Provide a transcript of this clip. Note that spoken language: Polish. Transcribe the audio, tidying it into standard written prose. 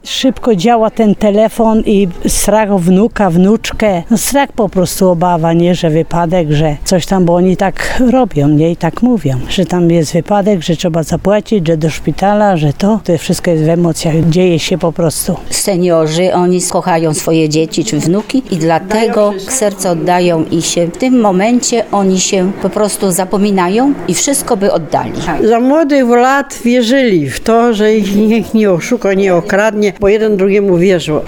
Szybko działa ten telefon i strach o wnuka, wnuczkę. No strach po prostu, obawa, nie, że wypadek, że coś tam, bo oni tak robią, nie, i tak mówią, że tam jest wypadek, że trzeba zapłacić, że do szpitala, że to wszystko jest w emocjach, dzieje się po prostu. Seniorzy, oni kochają swoje dzieci czy wnuki i dlatego serce oddają i się w tym momencie oni się po prostu zapominają i wszystko by oddali. Za młodych lat wierzyli w to, że ich nikt nie oszuka, nie okradnie, bo jeden drugiemu wierzył.